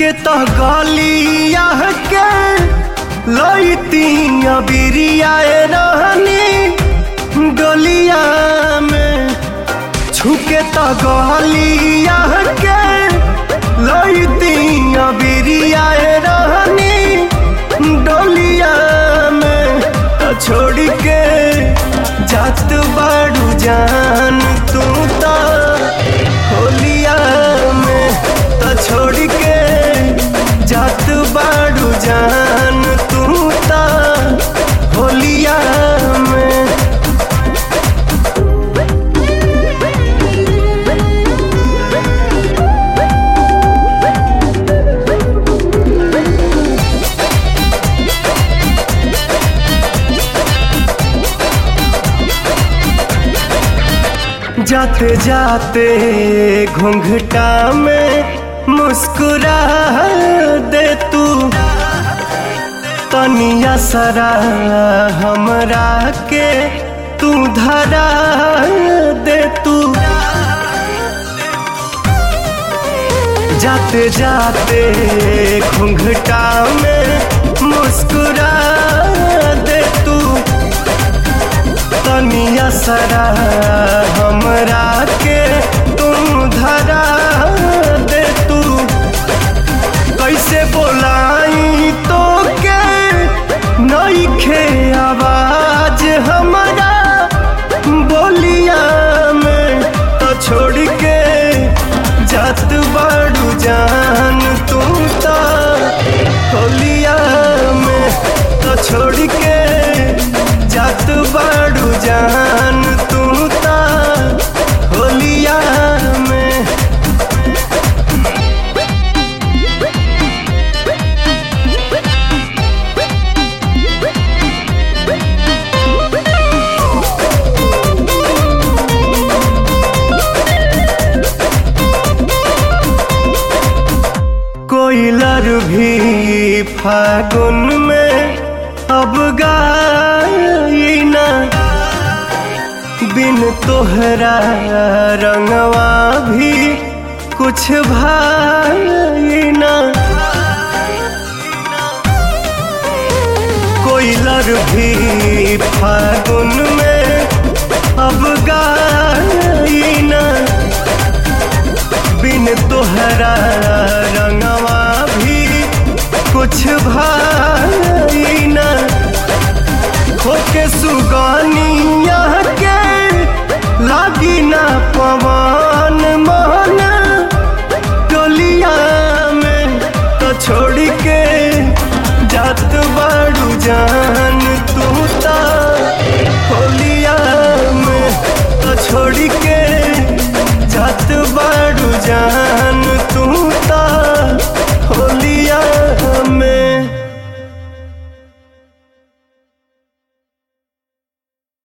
छुके तो गलिया के लईती बिरिया रहनी डोलिया में। छुके तो गलिया के लईती बिरिया रहनी डोलिया में। तो छोड़ के जात बाड़ू जान तू तो होलिया में। तो छोड़ के जात बाड़ू जान तू तो होलिया में। जाते जाते घूंघटा में मुस्कुरा दे तू। तनिया सरा हमरा के तू धरा दे तू। जाते जाते घूंघटा में मुस्कुरा दे तू। तनिया सरा हमरा के तुम धरा दे तू। कैसे बोलाई तो के नइखे आवाज हमरा बोलिया में। तो छोड़ के जात बाड़ू जान तू तो होलिया में। तो छोड़ के जात बाड़ू जान तू तो होलिया में। कोयलर भी फागुन में अब गाई ना। बिन तोहरा रंगवा भी कुछ भाई ना। कोयलर भी फागुन में अब गाई ना। बिन तोहरा रंगवा भी कुछ भाई ना। खोके सुगानिया के लागी ना पवा